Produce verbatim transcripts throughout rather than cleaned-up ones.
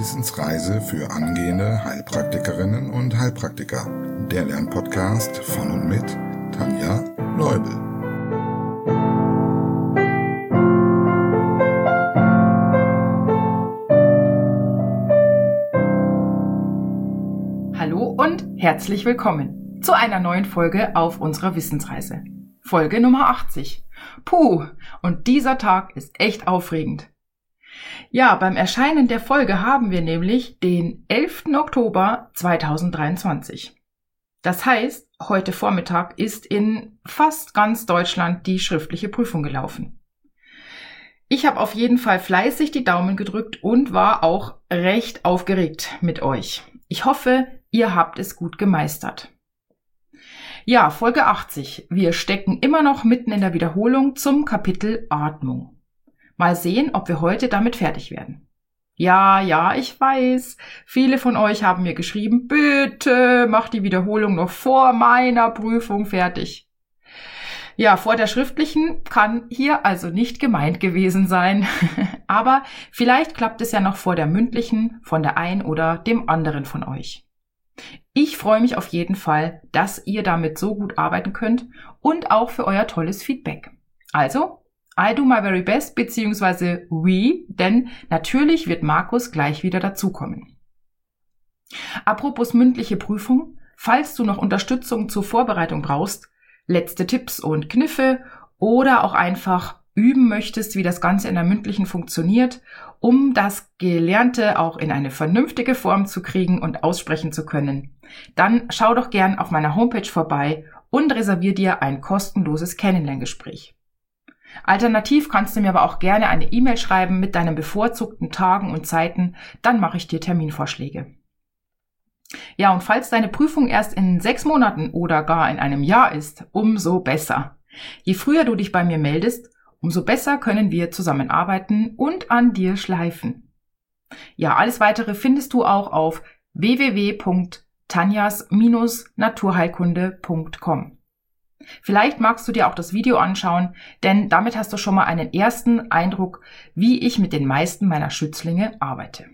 Wissensreise für angehende Heilpraktikerinnen und Heilpraktiker. Der Lernpodcast von und mit Tanja Leubel. Hallo und herzlich willkommen zu einer neuen Folge auf unserer Wissensreise. Folge Nummer achtzig. Puh, und dieser Tag ist echt aufregend. Ja, beim Erscheinen der Folge haben wir nämlich den elften Oktober zweitausenddreiundzwanzig. Das heißt, heute Vormittag ist in fast ganz Deutschland die schriftliche Prüfung gelaufen. Ich habe auf jeden Fall fleißig die Daumen gedrückt und war auch recht aufgeregt mit euch. Ich hoffe, ihr habt es gut gemeistert. Ja, Folge achtzig. Wir stecken immer noch mitten in der Wiederholung zum Kapitel Atmung. Mal sehen, ob wir heute damit fertig werden. Ja, ja, ich weiß. Viele von euch haben mir geschrieben, bitte mach die Wiederholung noch vor meiner Prüfung fertig. Ja, vor der schriftlichen kann hier also nicht gemeint gewesen sein. Aber vielleicht klappt es ja noch vor der mündlichen von der einen oder dem anderen von euch. Ich freue mich auf jeden Fall, dass ihr damit so gut arbeiten könnt und auch für euer tolles Feedback. Also, I do my very best, beziehungsweise we, denn natürlich wird Markus gleich wieder dazukommen. Apropos mündliche Prüfung, falls du noch Unterstützung zur Vorbereitung brauchst, letzte Tipps und Kniffe oder auch einfach üben möchtest, wie das Ganze in der mündlichen funktioniert, um das Gelernte auch in eine vernünftige Form zu kriegen und aussprechen zu können, dann schau doch gern auf meiner Homepage vorbei und reservier dir ein kostenloses Kennenlerngespräch. Alternativ kannst du mir aber auch gerne eine E-Mail schreiben mit deinen bevorzugten Tagen und Zeiten, dann mache ich dir Terminvorschläge. Ja, und falls deine Prüfung erst in sechs Monaten oder gar in einem Jahr ist, umso besser. Je früher du dich bei mir meldest, umso besser können wir zusammenarbeiten und an dir schleifen. Ja, alles Weitere findest du auch auf w w w punkt tanjas naturheilkunde punkt com. Vielleicht magst du dir auch das Video anschauen, denn damit hast du schon mal einen ersten Eindruck, wie ich mit den meisten meiner Schützlinge arbeite.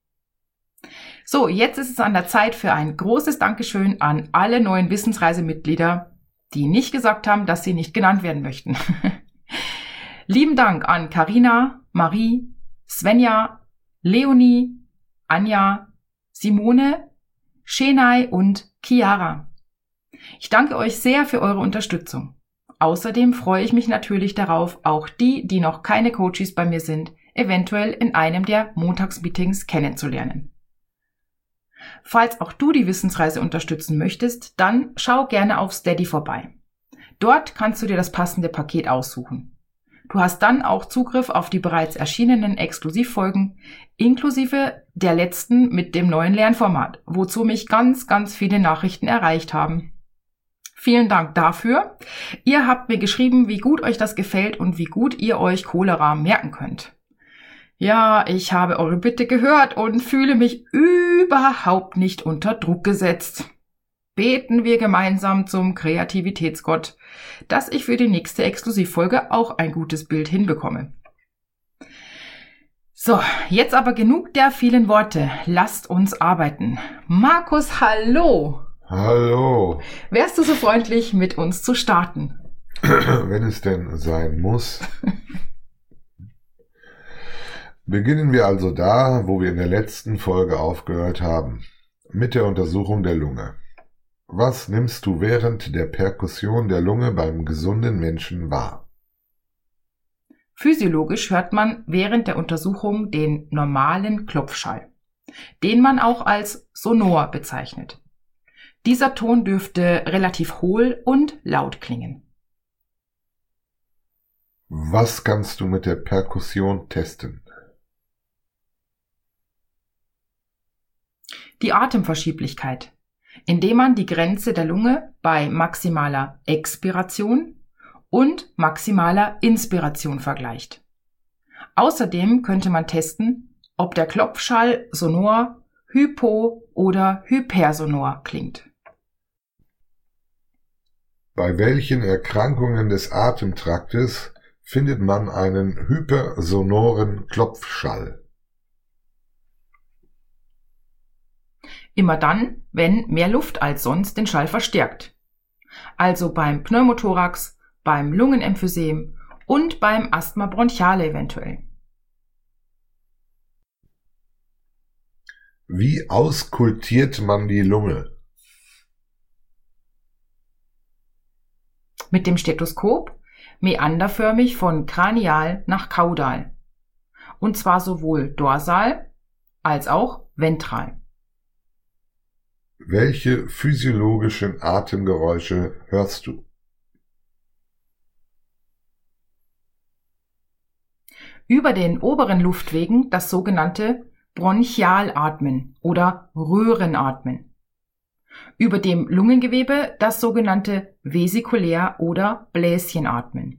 So, jetzt ist es an der Zeit für ein großes Dankeschön an alle neuen Wissensreisemitglieder, die nicht gesagt haben, dass sie nicht genannt werden möchten. Lieben Dank an Carina, Marie, Svenja, Leonie, Anja, Simone, Shenai und Chiara. Ich danke euch sehr für eure Unterstützung. Außerdem freue ich mich natürlich darauf, auch die, die noch keine Coaches bei mir sind, eventuell in einem der Montagsmeetings kennenzulernen. Falls auch du die Wissensreise unterstützen möchtest, dann schau gerne auf Steady vorbei. Dort kannst du dir das passende Paket aussuchen. Du hast dann auch Zugriff auf die bereits erschienenen Exklusivfolgen, inklusive der letzten mit dem neuen Lernformat, wozu mich ganz, ganz viele Nachrichten erreicht haben. Vielen Dank dafür. Ihr habt mir geschrieben, wie gut euch das gefällt und wie gut ihr euch Cholera merken könnt. Ja, ich habe eure Bitte gehört und fühle mich überhaupt nicht unter Druck gesetzt. Beten wir gemeinsam zum Kreativitätsgott, dass ich für die nächste Exklusivfolge auch ein gutes Bild hinbekomme. So, jetzt aber genug der vielen Worte. Lasst uns arbeiten. Markus, hallo! Hallo! Wärst du so freundlich, mit uns zu starten? Wenn es denn sein muss. Beginnen wir also da, wo wir in der letzten Folge aufgehört haben, mit der Untersuchung der Lunge. Was nimmst du während der Perkussion der Lunge beim gesunden Menschen wahr? Physiologisch hört man während der Untersuchung den normalen Klopfschall, den man auch als Sonor bezeichnet. Dieser Ton dürfte relativ hohl und laut klingen. Was kannst du mit der Perkussion testen? Die Atemverschieblichkeit, indem man die Grenze der Lunge bei maximaler Expiration und maximaler Inspiration vergleicht. Außerdem könnte man testen, ob der Klopfschall sonor, hypo- oder hypersonor klingt. Bei welchen Erkrankungen des Atemtraktes findet man einen hypersonoren Klopfschall? Immer dann, wenn mehr Luft als sonst den Schall verstärkt. Also beim Pneumothorax, beim Lungenemphysem und beim Asthma bronchiale eventuell. Wie auskultiert man die Lunge? Mit dem Stethoskop, meanderförmig von kranial nach kaudal. Und zwar sowohl dorsal als auch ventral. Welche physiologischen Atemgeräusche hörst du? Über den oberen Luftwegen das sogenannte Bronchialatmen oder Röhrenatmen. Über dem Lungengewebe das sogenannte Vesikulär- oder Bläschenatmen.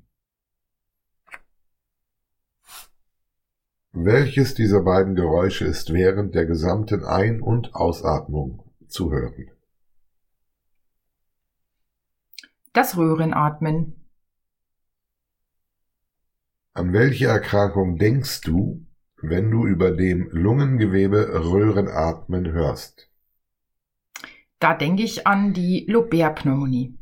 Welches dieser beiden Geräusche ist während der gesamten Ein- und Ausatmung zu hören? Das Röhrenatmen. An welche Erkrankung denkst du, wenn du über dem Lungengewebe Röhrenatmen hörst? Da denke ich an die Lobär-Pneumonie.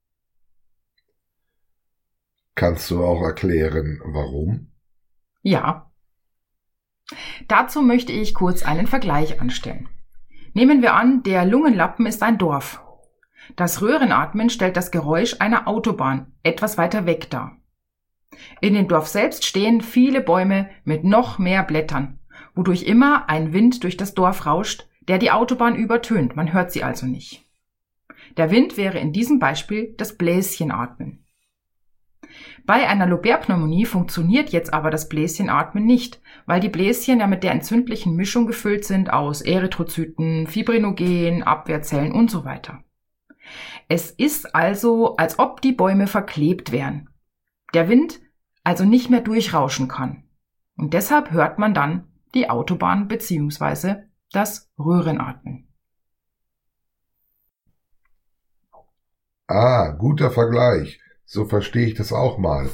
Kannst du auch erklären, warum? Ja. Dazu möchte ich kurz einen Vergleich anstellen. Nehmen wir an, der Lungenlappen ist ein Dorf. Das Röhrenatmen stellt das Geräusch einer Autobahn etwas weiter weg dar. In dem Dorf selbst stehen viele Bäume mit noch mehr Blättern, wodurch immer ein Wind durch das Dorf rauscht, der die Autobahn übertönt, man hört sie also nicht. Der Wind wäre in diesem Beispiel das Bläschenatmen. Bei einer Lobär-Pneumonie funktioniert jetzt aber das Bläschenatmen nicht, weil die Bläschen ja mit der entzündlichen Mischung gefüllt sind aus Erythrozyten, Fibrinogen, Abwehrzellen und so weiter. Es ist also, als ob die Bäume verklebt wären. Der Wind also nicht mehr durchrauschen kann. Und deshalb hört man dann die Autobahn bzw. das Röhrenatmen. Ah, guter Vergleich. So verstehe ich das auch mal.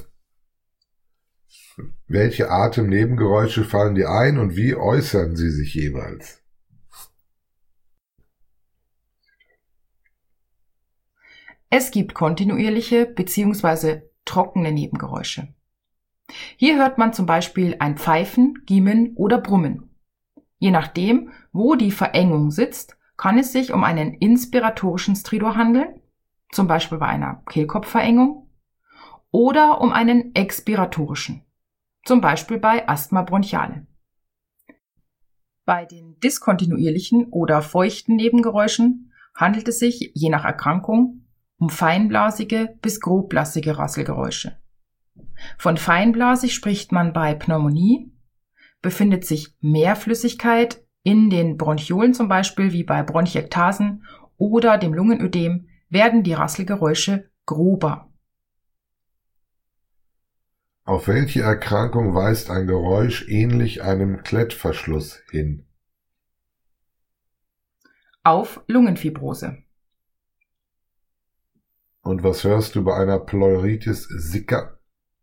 Welche Atemnebengeräusche fallen dir ein und wie äußern sie sich jeweils? Es gibt kontinuierliche bzw. trockene Nebengeräusche. Hier hört man zum Beispiel ein Pfeifen, Giemen oder Brummen. Je nachdem, wo die Verengung sitzt, kann es sich um einen inspiratorischen Stridor handeln, zum Beispiel bei einer Kehlkopfverengung, oder um einen expiratorischen, zum Beispiel bei Asthma bronchiale. Bei den diskontinuierlichen oder feuchten Nebengeräuschen handelt es sich, je nach Erkrankung, um feinblasige bis grobblasige Rasselgeräusche. Von feinblasig spricht man bei Pneumonie, befindet sich mehr Flüssigkeit in den Bronchiolen zum Beispiel wie bei Bronchiektasen oder dem Lungenödem, werden die Rasselgeräusche grober. Auf welche Erkrankung weist ein Geräusch ähnlich einem Klettverschluss hin? Auf Lungenfibrose. Und was hörst du bei einer Pleuritis sicca?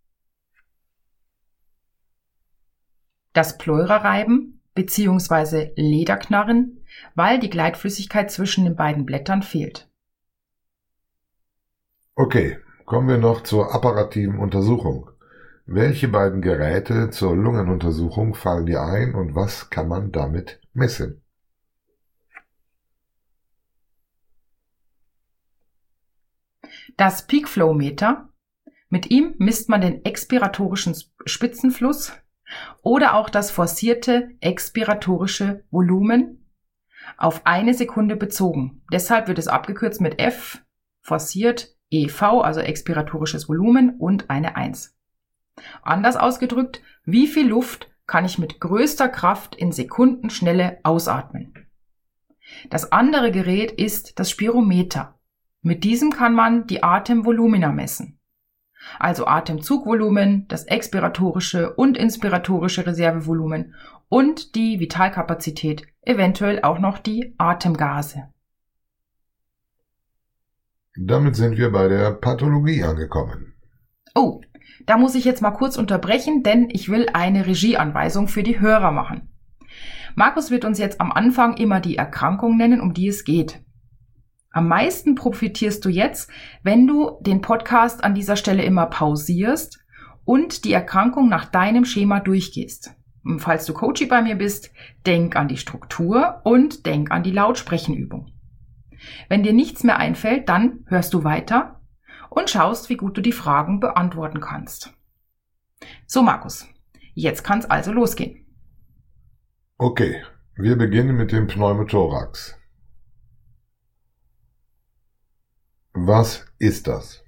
Das Pleurareiben bzw. Lederknarren, weil die Gleitflüssigkeit zwischen den beiden Blättern fehlt. Okay, kommen wir noch zur apparativen Untersuchung. Welche beiden Geräte zur Lungenuntersuchung fallen dir ein und was kann man damit messen? Das Peak-Flow-Meter, mit ihm misst man den expiratorischen Spitzenfluss oder auch das forcierte expiratorische Volumen auf eine Sekunde bezogen. Deshalb wird es abgekürzt mit F, forciert, E V, also expiratorisches Volumen und eine eins. Anders ausgedrückt, wie viel Luft kann ich mit größter Kraft in Sekundenschnelle ausatmen? Das andere Gerät ist das Spirometer. Mit diesem kann man die Atemvolumina messen. Also Atemzugvolumen, das expiratorische und inspiratorische Reservevolumen und die Vitalkapazität, eventuell auch noch die Atemgase. Damit sind wir bei der Pathologie angekommen. Oh, da muss ich jetzt mal kurz unterbrechen, denn ich will eine Regieanweisung für die Hörer machen. Markus wird uns jetzt am Anfang immer die Erkrankung nennen, um die es geht. Am meisten profitierst du jetzt, wenn du den Podcast an dieser Stelle immer pausierst und die Erkrankung nach deinem Schema durchgehst. Und falls du Coachie bei mir bist, denk an die Struktur und denk an die Lautsprechenübung. Wenn dir nichts mehr einfällt, dann hörst du weiter und schaust, wie gut du die Fragen beantworten kannst. So, Markus, jetzt kann es also losgehen. Okay, wir beginnen mit dem Pneumothorax. Was ist das?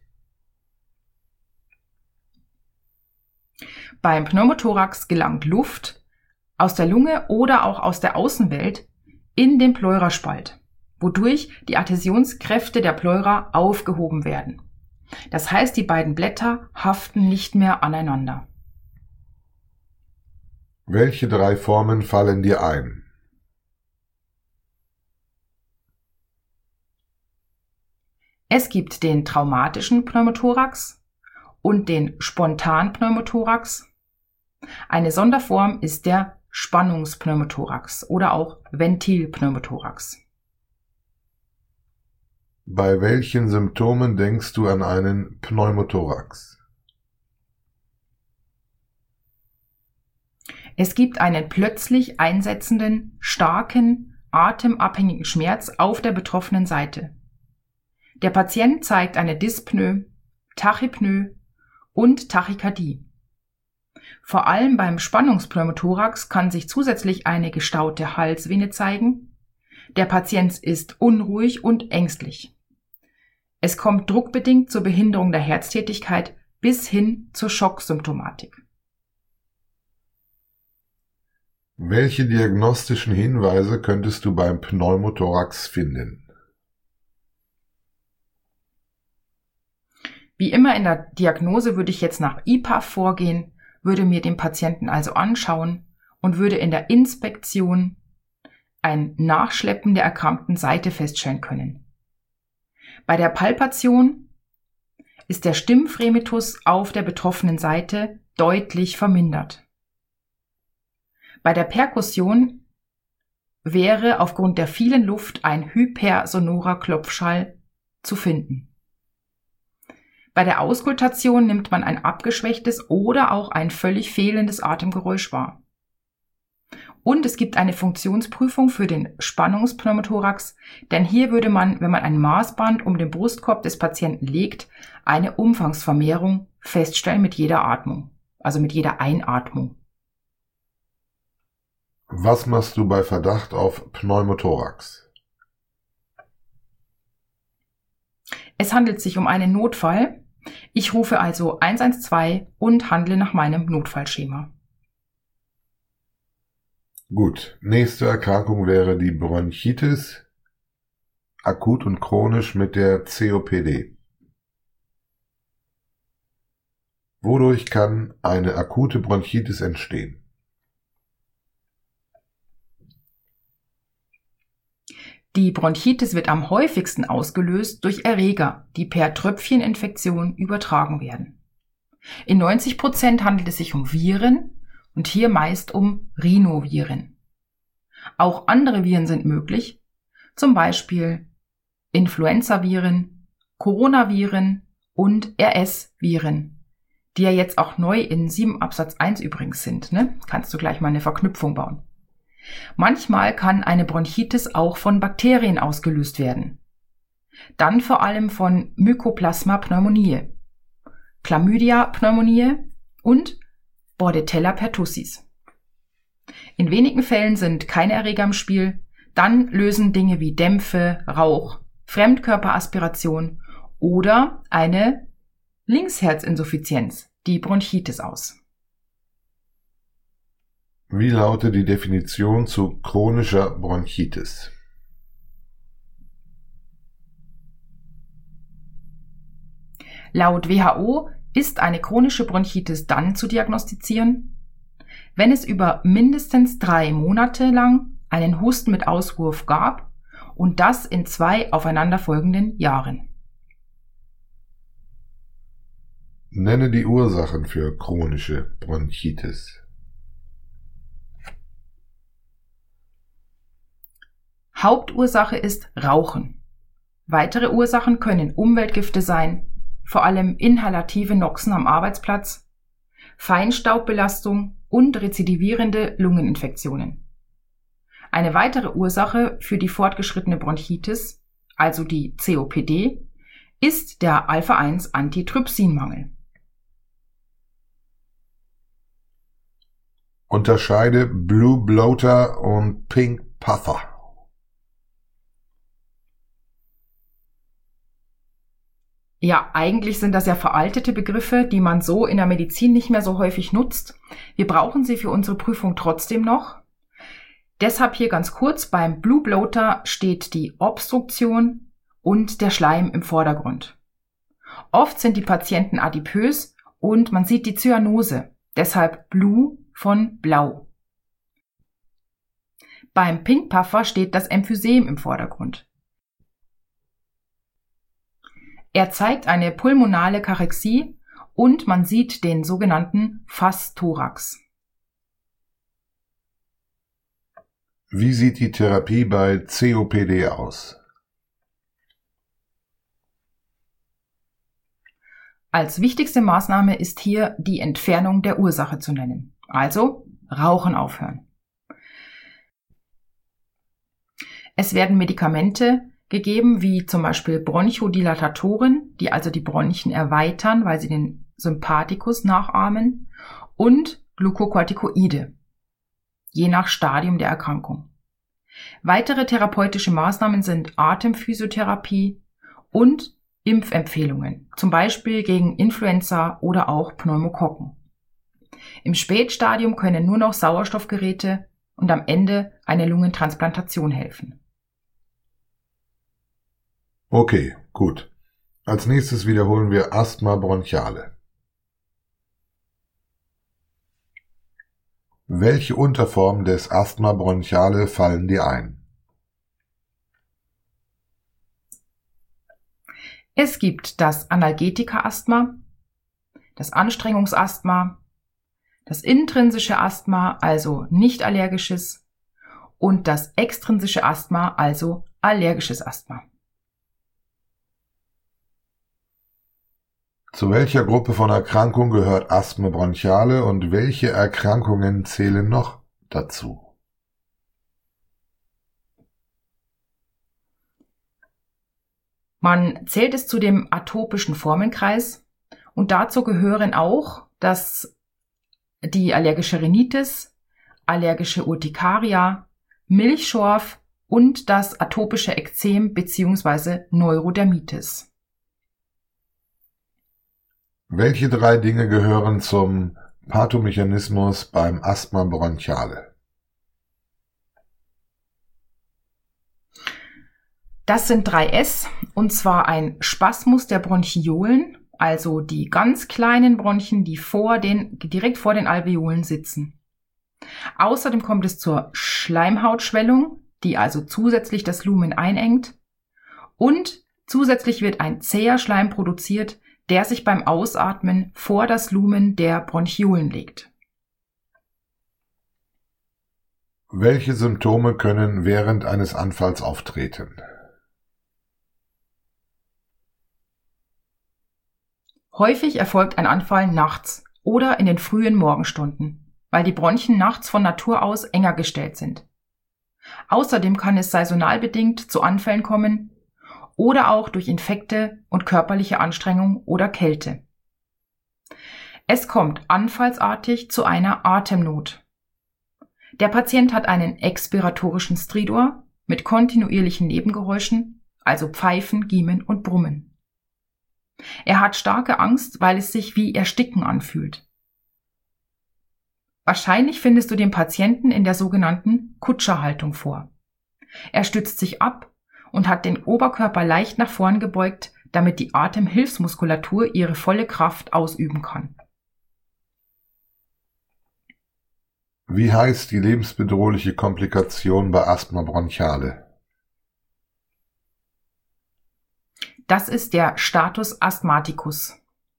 Beim Pneumothorax gelangt Luft aus der Lunge oder auch aus der Außenwelt in den Pleuraspalt, wodurch die Adhäsionskräfte der Pleura aufgehoben werden. Das heißt, die beiden Blätter haften nicht mehr aneinander. Welche drei Formen fallen dir ein? Es gibt den traumatischen Pneumothorax und den Spontanpneumothorax. Eine Sonderform ist der Spannungspneumothorax oder auch Ventilpneumothorax. Bei welchen Symptomen denkst du an einen Pneumothorax? Es gibt einen plötzlich einsetzenden, starken, atemabhängigen Schmerz auf der betroffenen Seite. Der Patient zeigt eine Dyspnoe, Tachypnoe und Tachykardie. Vor allem beim Spannungspneumothorax kann sich zusätzlich eine gestaute Halsvene zeigen. Der Patient ist unruhig und ängstlich. Es kommt druckbedingt zur Behinderung der Herztätigkeit bis hin zur Schocksymptomatik. Welche diagnostischen Hinweise könntest du beim Pneumothorax finden? Wie immer in der Diagnose würde ich jetzt nach I P A F vorgehen, würde mir den Patienten also anschauen und würde in der Inspektion ein Nachschleppen der erkrankten Seite feststellen können. Bei der Palpation ist der Stimmfremitus auf der betroffenen Seite deutlich vermindert. Bei der Perkussion wäre aufgrund der vielen Luft ein hypersonorer Klopfschall zu finden. Bei der Auskultation nimmt man ein abgeschwächtes oder auch ein völlig fehlendes Atemgeräusch wahr. Und es gibt eine Funktionsprüfung für den Spannungspneumothorax, denn hier würde man, wenn man ein Maßband um den Brustkorb des Patienten legt, eine Umfangsvermehrung feststellen mit jeder Atmung, also mit jeder Einatmung. Was machst du bei Verdacht auf Pneumothorax? Es handelt sich um einen Notfall. Ich rufe also eins eins zwei und handle nach meinem Notfallschema. Gut, nächste Erkrankung wäre die Bronchitis, akut und chronisch mit der C O P D. Wodurch kann eine akute Bronchitis entstehen? Die Bronchitis wird am häufigsten ausgelöst durch Erreger, die per Tröpfcheninfektion übertragen werden. In neunzig Prozent handelt es sich um Viren und hier meist um Rhinoviren. Auch andere Viren sind möglich, zum Beispiel Influenzaviren, Coronaviren und R S-Viren, die ja jetzt auch neu in sieben Absatz eins übrigens sind. Ne? Kannst du gleich mal eine Verknüpfung bauen. Manchmal kann eine Bronchitis auch von Bakterien ausgelöst werden. Dann vor allem von Mycoplasma pneumoniae, Chlamydia pneumoniae und Bordetella pertussis. In wenigen Fällen sind keine Erreger im Spiel, dann lösen Dinge wie Dämpfe, Rauch, Fremdkörperaspiration oder eine Linksherzinsuffizienz die Bronchitis aus. Wie lautet die Definition zu chronischer Bronchitis? Laut W H O ist eine chronische Bronchitis dann zu diagnostizieren, wenn es über mindestens drei Monate lang einen Husten mit Auswurf gab und das in zwei aufeinanderfolgenden Jahren. Nenne die Ursachen für chronische Bronchitis. Hauptursache ist Rauchen. Weitere Ursachen können Umweltgifte sein, vor allem inhalative Noxen am Arbeitsplatz, Feinstaubbelastung und rezidivierende Lungeninfektionen. Eine weitere Ursache für die fortgeschrittene Bronchitis, also die C O P D, ist der Alpha eins Antitrypsinmangel. Unterscheide Blue Bloater und Pink Puffer. Ja, eigentlich sind das ja veraltete Begriffe, die man so in der Medizin nicht mehr so häufig nutzt. Wir brauchen sie für unsere Prüfung trotzdem noch. Deshalb hier ganz kurz, beim Blue Bloater steht die Obstruktion und der Schleim im Vordergrund. Oft sind die Patienten adipös und man sieht die Zyanose, deshalb Blue von Blau. Beim Pink Puffer steht das Emphysem im Vordergrund. Er zeigt eine pulmonale Kachexie und man sieht den sogenannten Phasthorax. Wie sieht die Therapie bei C O P D aus? Als wichtigste Maßnahme ist hier die Entfernung der Ursache zu nennen, also Rauchen aufhören. Es werden Medikamente gegeben, wie zum Beispiel Bronchodilatatoren, die also die Bronchien erweitern, weil sie den Sympathikus nachahmen, und Glucocorticoide, je nach Stadium der Erkrankung. Weitere therapeutische Maßnahmen sind Atemphysiotherapie und Impfempfehlungen, zum Beispiel gegen Influenza oder auch Pneumokokken. Im Spätstadium können nur noch Sauerstoffgeräte und am Ende eine Lungentransplantation helfen. Okay, gut. Als nächstes wiederholen wir Asthma bronchiale. Welche Unterformen des Asthma bronchiale fallen dir ein? Es gibt das Analgetika-Asthma, das Anstrengungsasthma, das intrinsische Asthma, also nicht allergisches, und das extrinsische Asthma, also allergisches Asthma. Zu welcher Gruppe von Erkrankungen gehört Asthma bronchiale und welche Erkrankungen zählen noch dazu? Man zählt es zu dem atopischen Formenkreis und dazu gehören auch das, die allergische Rhinitis, allergische Urtikaria, Milchschorf und das atopische Ekzem bzw. Neurodermitis. Welche drei Dinge gehören zum Pathomechanismus beim Asthma bronchiale? Das sind drei S, und zwar ein Spasmus der Bronchiolen, also die ganz kleinen Bronchien, die vor den, direkt vor den Alveolen sitzen. Außerdem kommt es zur Schleimhautschwellung, die also zusätzlich das Lumen einengt, und zusätzlich wird ein zäher Schleim produziert, der sich beim Ausatmen vor das Lumen der Bronchiolen legt. Welche Symptome können während eines Anfalls auftreten? Häufig erfolgt ein Anfall nachts oder in den frühen Morgenstunden, weil die Bronchien nachts von Natur aus enger gestellt sind. Außerdem kann es saisonal bedingt zu Anfällen kommen oder auch durch Infekte und körperliche Anstrengung oder Kälte. Es kommt anfallsartig zu einer Atemnot. Der Patient hat einen expiratorischen Stridor mit kontinuierlichen Nebengeräuschen, also Pfeifen, Giemen und Brummen. Er hat starke Angst, weil es sich wie Ersticken anfühlt. Wahrscheinlich findest du den Patienten in der sogenannten Kutscherhaltung vor. Er stützt sich ab und hat den Oberkörper leicht nach vorn gebeugt, damit die Atemhilfsmuskulatur ihre volle Kraft ausüben kann. Wie heißt die lebensbedrohliche Komplikation bei Asthma bronchiale? Das ist der Status Asthmaticus.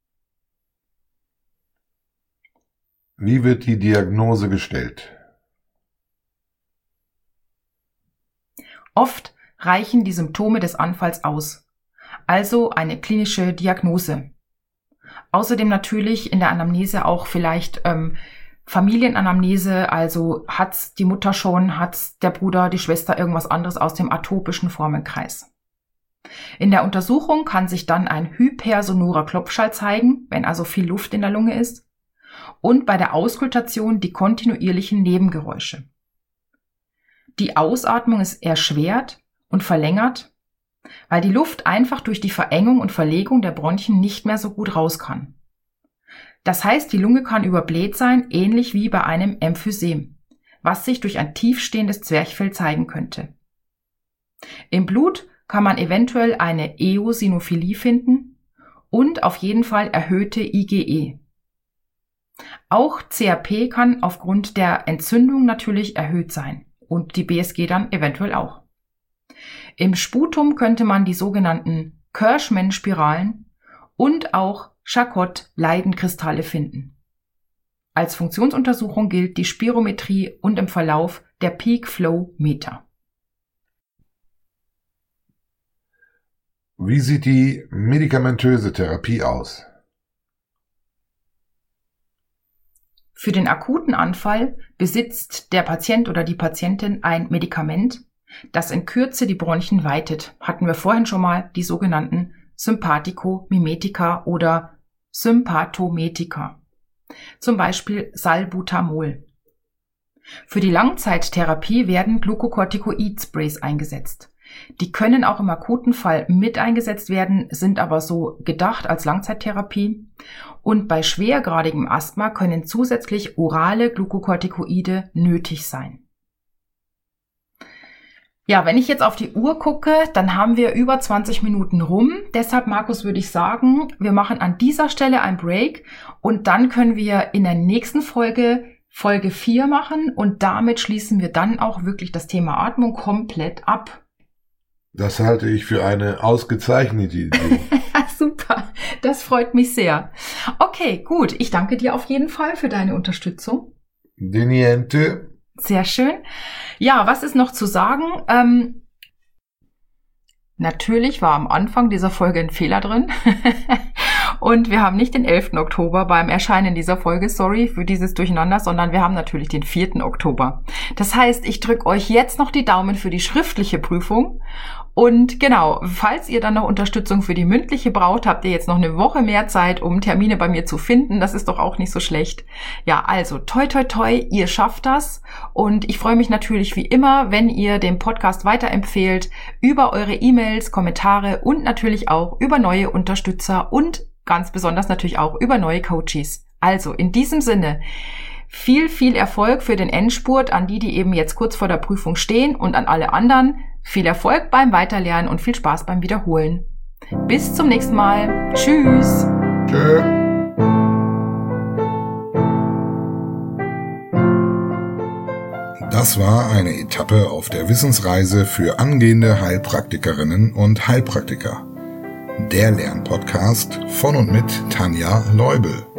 Wie wird die Diagnose gestellt? Oft reichen die Symptome des Anfalls aus, also eine klinische Diagnose. Außerdem natürlich in der Anamnese auch vielleicht ähm, Familienanamnese, also hat's die Mutter schon, hat's der Bruder, die Schwester irgendwas anderes aus dem atopischen Formenkreis. In der Untersuchung kann sich dann ein hypersonorer Klopfschall zeigen, wenn also viel Luft in der Lunge ist, und bei der Auskultation die kontinuierlichen Nebengeräusche. Die Ausatmung ist erschwert und verlängert, weil die Luft einfach durch die Verengung und Verlegung der Bronchien nicht mehr so gut raus kann. Das heißt, die Lunge kann überbläht sein, ähnlich wie bei einem Emphysem, was sich durch ein tiefstehendes Zwerchfell zeigen könnte. Im Blut kann man eventuell eine Eosinophilie finden und auf jeden Fall erhöhte IgE. Auch C R P kann aufgrund der Entzündung natürlich erhöht sein und die B S G dann eventuell auch. Im Sputum könnte man die sogenannten Kirschmann-Spiralen und auch Charcot-Leidenkristalle finden. Als Funktionsuntersuchung gilt die Spirometrie und im Verlauf der Peak Flow Meter. Wie sieht die medikamentöse Therapie aus? Für den akuten Anfall besitzt der Patient oder die Patientin ein Medikament, das in Kürze die Bronchien weitet. Hatten wir vorhin schon mal die sogenannten Sympathikomimetika oder Sympathometika. Zum Beispiel Salbutamol. Für die Langzeittherapie werden Glucocorticoid-Sprays eingesetzt. Die können auch im akuten Fall mit eingesetzt werden, sind aber so gedacht als Langzeittherapie. Und bei schwergradigem Asthma können zusätzlich orale Glucocorticoide nötig sein. Ja, wenn ich jetzt auf die Uhr gucke, dann haben wir über zwanzig Minuten rum. Deshalb, Markus, würde ich sagen, wir machen an dieser Stelle einen Break und dann können wir in der nächsten Folge Folge vier machen und damit schließen wir dann auch wirklich das Thema Atmung komplett ab. Das halte ich für eine ausgezeichnete Idee. Super, das freut mich sehr. Okay, gut, ich danke dir auf jeden Fall für deine Unterstützung. De niente. Sehr schön. Ja, was ist noch zu sagen? Ähm, natürlich war am Anfang dieser Folge ein Fehler drin. Und wir haben nicht den elften Oktober beim Erscheinen dieser Folge, sorry für dieses Durcheinander, sondern wir haben natürlich den vierten Oktober. Das heißt, ich drücke euch jetzt noch die Daumen für die schriftliche Prüfung. Und genau, falls ihr dann noch Unterstützung für die mündliche braucht, habt ihr jetzt noch eine Woche mehr Zeit, um Termine bei mir zu finden. Das ist doch auch nicht so schlecht. Ja, also toi toi toi, ihr schafft das. Und ich freue mich natürlich wie immer, wenn ihr den Podcast weiterempfehlt, über eure E-Mails, Kommentare und natürlich auch über neue Unterstützer und ganz besonders natürlich auch über neue Coaches. Also in diesem Sinne, viel, viel Erfolg für den Endspurt an die, die eben jetzt kurz vor der Prüfung stehen und an alle anderen. Viel Erfolg beim Weiterlernen und viel Spaß beim Wiederholen. Bis zum nächsten Mal. Tschüss. Tschö. Das war eine Etappe auf der Wissensreise für angehende Heilpraktikerinnen und Heilpraktiker. Der Lernpodcast von und mit Tanja Leubel.